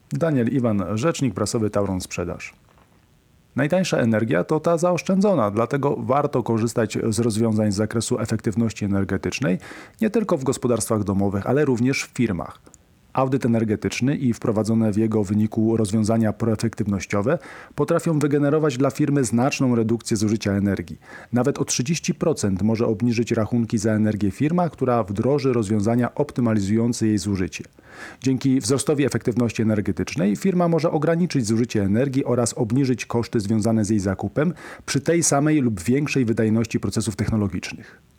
Daniel Iwan, rzecznik prasowy Tauron Sprzedaż. Najtańsza energia to ta zaoszczędzona, dlatego warto korzystać z rozwiązań z zakresu efektywności energetycznej nie tylko w gospodarstwach domowych, ale również w firmach. Audyt energetyczny i wprowadzone w jego wyniku rozwiązania proefektywnościowe potrafią wygenerować dla firmy znaczną redukcję zużycia energii. Nawet o 30% może obniżyć rachunki za energię firma, która wdroży rozwiązania optymalizujące jej zużycie. Dzięki wzrostowi efektywności energetycznej firma może ograniczyć zużycie energii oraz obniżyć koszty związane z jej zakupem przy tej samej lub większej wydajności procesów technologicznych.